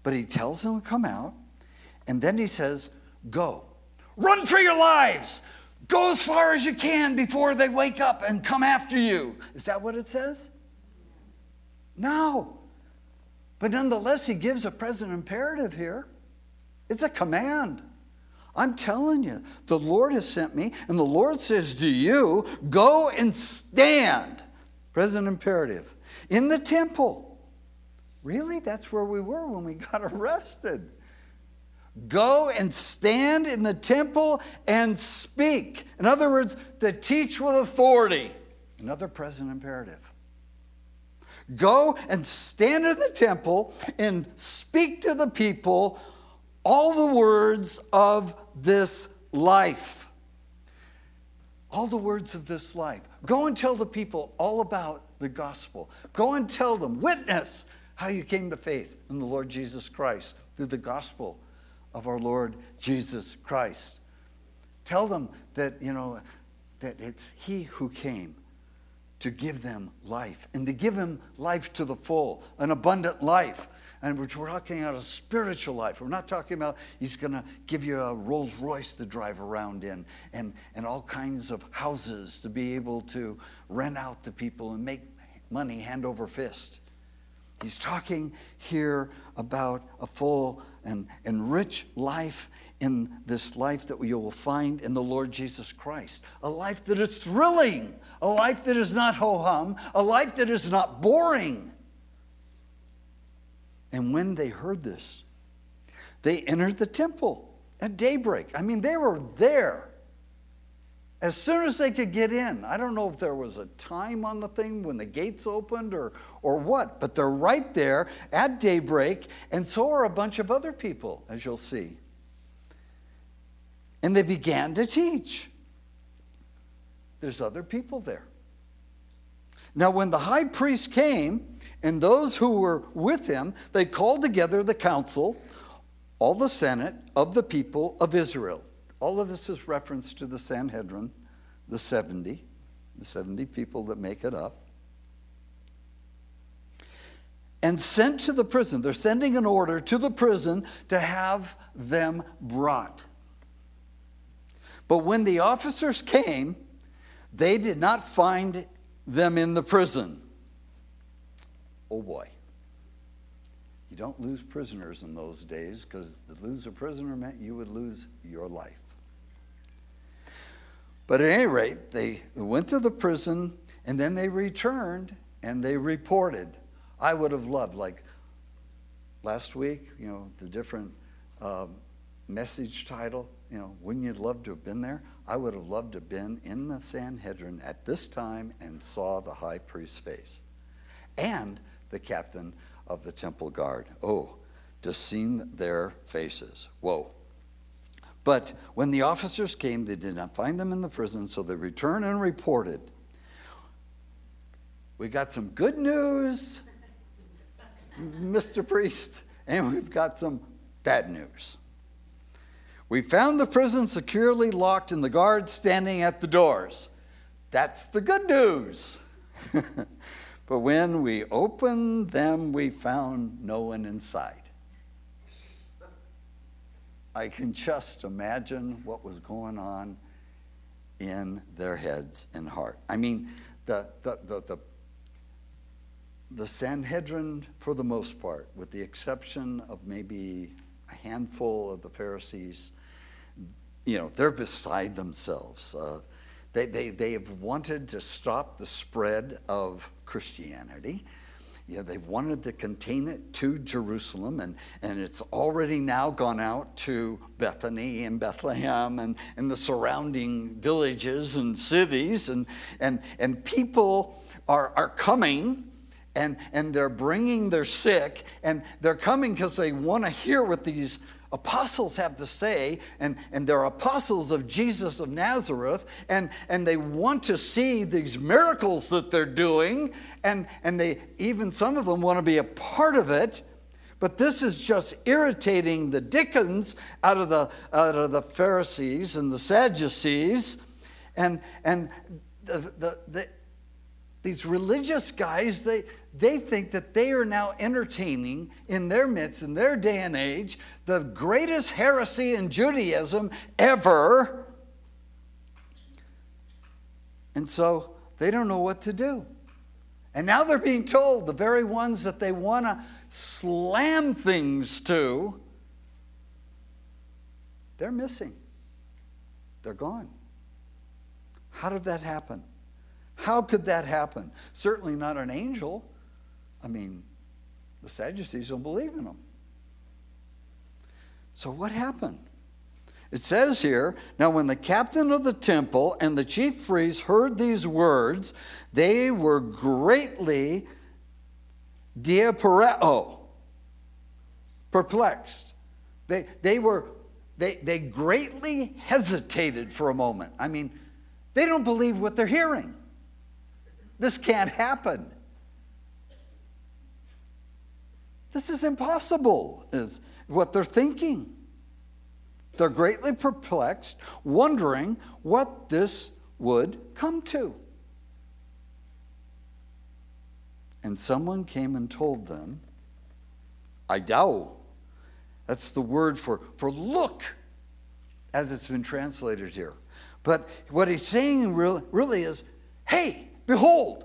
But he tells them to come out, and then he says, go. Run for your lives. Go as far as you can before they wake up and come after you. Is that what it says? No. But nonetheless, he gives a present imperative here. It's a command. I'm telling you, the Lord has sent me, and the Lord says to you, go and stand. Present imperative. In the temple. Really? That's where we were when we got arrested. Go and stand in the temple and speak. In other words, to teach with authority. Another present imperative. Go and stand in the temple and speak to the people all the words of this life. All the words of this life. Go and tell the people all about the gospel. Go and tell them, witness how you came to faith in the Lord Jesus Christ through the gospel of our Lord Jesus Christ. Tell them that, that it's he who came to give them life, and to give them life to the full, an abundant life. And we're talking about a spiritual life. We're not talking about he's going to give you a Rolls Royce to drive around in, and all kinds of houses to be able to rent out to people and make money hand over fist. He's talking here about a full and rich life, in this life that you will find in the Lord Jesus Christ. A life that is thrilling. A life that is not ho-hum. A life that is not boring. And when they heard this, they entered the temple at daybreak. I mean, they were there as soon as they could get in. I don't know if there was a time on the thing when the gates opened or what, but they're right there at daybreak, and so are a bunch of other people, as you'll see. And they began to teach. There's other people there. Now, when the high priest came, and those who were with him, they called together the council, all the senate of the people of Israel. All of this is reference to the Sanhedrin, the 70 people that make it up. And sent to the prison. They're sending an order to the prison to have them brought. But when the officers came, they did not find them in the prison. Oh boy. You don't lose prisoners in those days, because to lose a prisoner meant you would lose your life. But at any rate, they went to the prison, and then they returned, and they reported. I would have loved, like last week, the different message title, wouldn't you love to have been there? I would have loved to have been in the Sanhedrin at this time and saw the high priest's face and the captain of the temple guard. Oh, to see their faces. Whoa. But when the officers came, they did not find them in the prison, so they returned and reported. We got some good news, Mr. Priest, and we've got some bad news. We found the prison securely locked and the guards standing at the doors. That's the good news. But when we opened them, we found no one inside. I can just imagine what was going on in their heads and heart. I mean, the Sanhedrin, for the most part, with the exception of maybe a handful of the Pharisees, they're beside themselves. They have wanted to stop the spread of Christianity. They wanted to contain it to Jerusalem, and it's already now gone out to Bethany and Bethlehem and the surrounding villages and cities, and people are coming, and they're bringing their sick, and they're coming because they want to hear what these apostles have to say, and they're apostles of Jesus of Nazareth, and they want to see these miracles that they're doing, and they even some of them want to be a part of it. But this is just irritating the dickens out of the Pharisees and the Sadducees, and these religious guys, they think that they are now entertaining in their midst, in their day and age, the greatest heresy in Judaism ever. And so they don't know what to do. And now they're being told, the very ones that they want to slam things to, they're missing. They're gone. How did that happen? How could that happen? Certainly not an angel. I mean, the Sadducees don't believe in them. So what happened? It says here, now when the captain of the temple and the chief priests heard these words, they were greatly diaporeo, perplexed. They greatly hesitated for a moment. I mean, they don't believe what they're hearing. This can't happen. This is impossible, is what they're thinking. They're greatly perplexed, wondering what this would come to. And someone came and told them, Idao. That's the word for look, as it's been translated here. But what he's saying really is, hey, behold,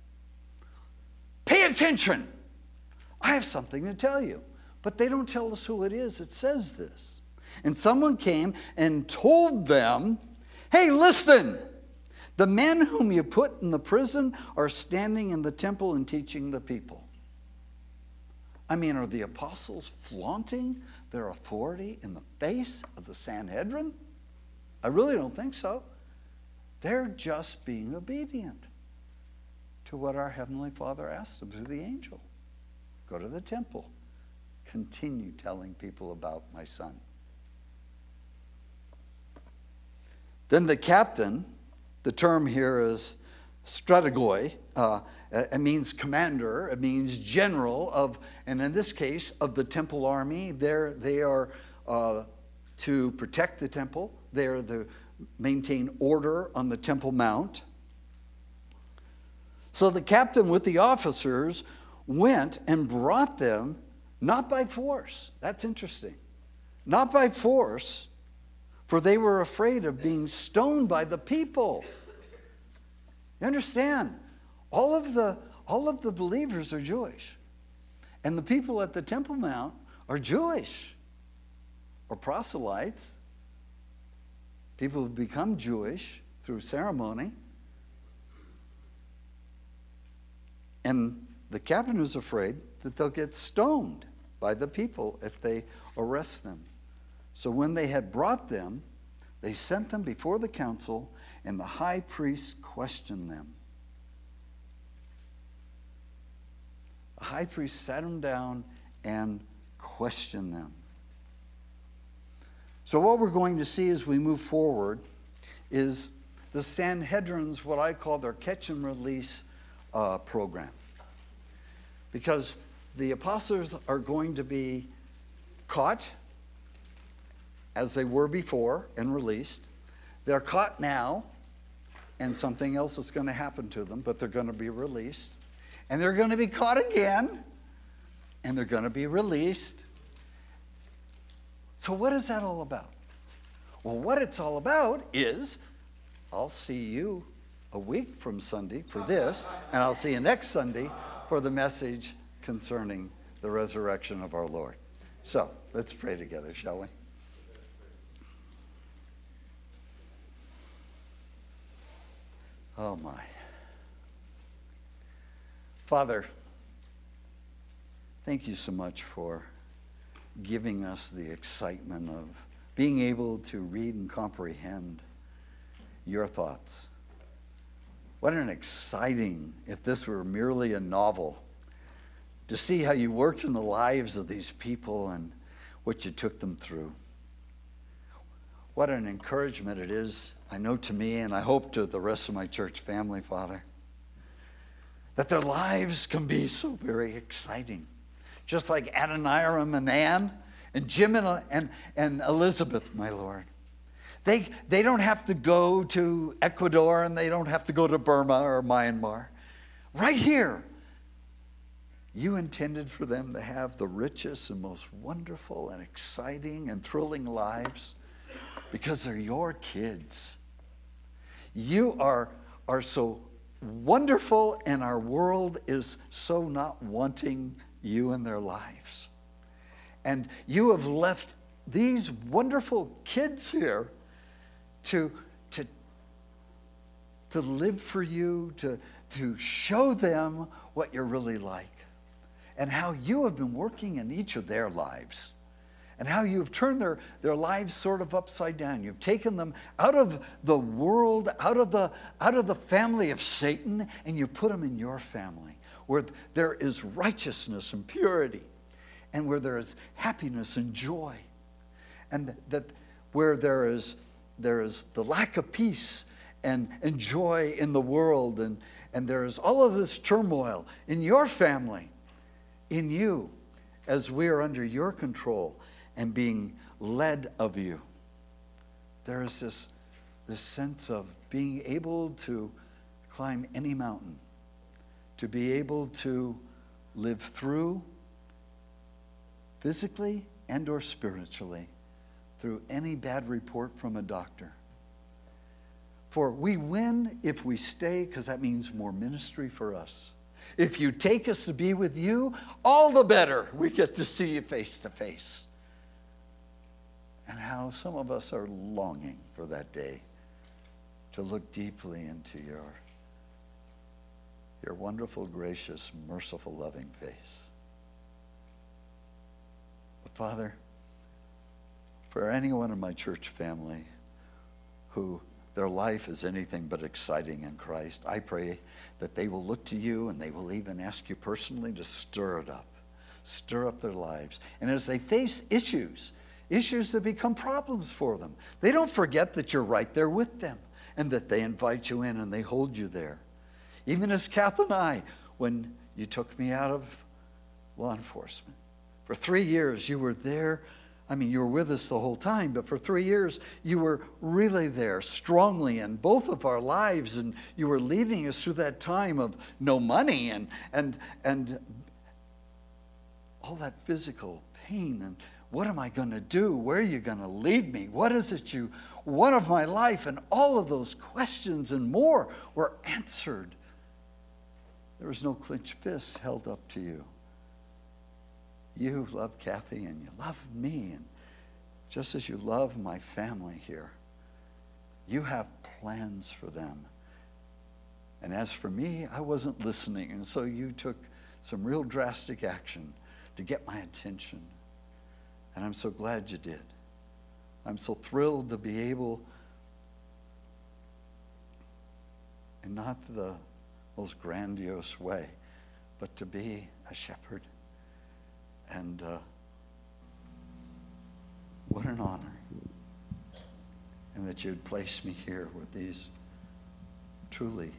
pay attention. I have something to tell you. But they don't tell us who it is. It says this. And someone came and told them, hey, listen, the men whom you put in the prison are standing in the temple and teaching the people. I mean, are the apostles flaunting their authority in the face of the Sanhedrin? I really don't think so. They're just being obedient to what our Heavenly Father asked them through the angel. Go to the temple. Continue telling people about my son. Then the captain, the term here is strategoi. It means commander. It means general of, and in this case, of the temple army. They are to protect the temple. They are to maintain order on the Temple Mount. So the captain with the officers went and brought them, not by force. That's interesting. Not by force, for they were afraid of being stoned by the people. You understand? All of the believers are Jewish. And the people at the Temple Mount are Jewish, or proselytes. People who've become Jewish through ceremony. And the captain is afraid that they'll get stoned by the people if they arrest them. So when they had brought them, they sent them before the council, and the high priest questioned them. The high priest sat them down and questioned them. So what we're going to see as we move forward is the Sanhedrin's, what I call their catch and release program. Because the apostles are going to be caught as they were before and released. They're caught now, and something else is going to happen to them, but they're going to be released. And they're going to be caught again, and they're going to be released. So what is that all about? Well, what it's all about is, I'll see you a week from Sunday for this, and I'll see you next Sunday for the message concerning the resurrection of our Lord. So, let's pray together, shall we? Oh my. Father, thank you so much for giving us the excitement of being able to read and comprehend your thoughts. What an exciting, if this were merely a novel, to see how you worked in the lives of these people and what you took them through. What an encouragement it is, I know, to me, and I hope to the rest of my church family, Father, that their lives can be so very exciting. Just like Adoniram and Anne, and Jim and Elizabeth, my Lord. They don't have to go to Ecuador, and they don't have to go to Burma or Myanmar. right here. You intended for them to have the richest and most wonderful and exciting and thrilling lives because they're your kids. You are so wonderful, and our world is so not wanting you in their lives. And you have left these wonderful kids here to live for you, to show them what you're really like, and how you have been working in each of their lives, and how you've turned their lives sort of upside down. You've taken them out of the world, out of the family of Satan, and you put them in your family, where there is righteousness and purity, and where there is happiness and joy, and that where there is the lack of peace and joy in the world, and there is all of this turmoil in your family, in you, as we are under your control and being led of you. There is this sense of being able to climb any mountain, to be able to live through, physically and or spiritually, through any bad report from a doctor. For we win if we stay, because that means more ministry for us. If you take us to be with you, all the better. We get to see you face to face. And how some of us are longing for that day to look deeply into your wonderful, gracious, merciful, loving face. But Father, for anyone in my church family who their life is anything but exciting in Christ, I pray that they will look to you, and they will even ask you personally to stir up their lives. And as they face issues that become problems for them, they don't forget that you're right there with them, and that they invite you in and they hold you there. Even as Kath and I, when you took me out of law enforcement, for 3 years you were there. I mean, you were with us the whole time, but for 3 years, you were really there strongly in both of our lives, and you were leading us through that time of no money and all that physical pain. And what am I going to do? Where are you going to lead me? What is it you want of my life? And all of those questions and more were answered. There was no clenched fist held up to you. You love Kathy, and you love me, and just as you love my family here, you have plans for them. And as for me, I wasn't listening, and so you took some real drastic action to get my attention. And I'm so glad you did. I'm so thrilled to be able, in not the most grandiose way, but to be a shepherd. And what an honor. And that you'd place me here with these truly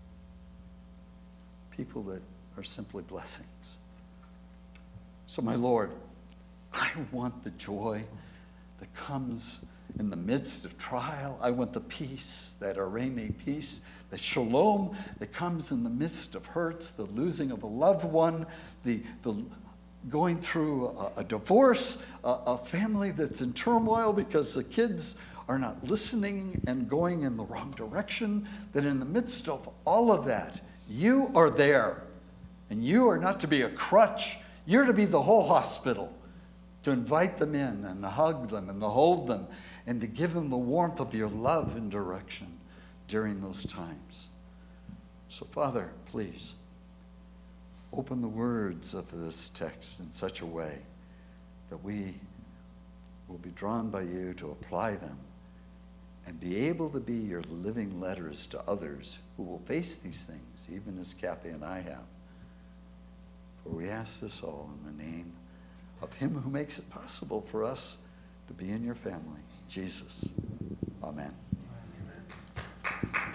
people that are simply blessings. So, my Lord, I want the joy that comes in the midst of trial. I want the peace, that arene peace, the shalom that comes in the midst of hurts, the losing of a loved one, the going through a divorce, a family that's in turmoil because the kids are not listening and going in the wrong direction, that in the midst of all of that, you are there. And you are not to be a crutch. You're to be the whole hospital, to invite them in and to hug them and to hold them and to give them the warmth of your love and direction during those times. So, Father, please, open the words of this text in such a way that we will be drawn by you to apply them and be able to be your living letters to others who will face these things, even as Kathy and I have. For we ask this all in the name of him who makes it possible for us to be in your family, Jesus. Amen.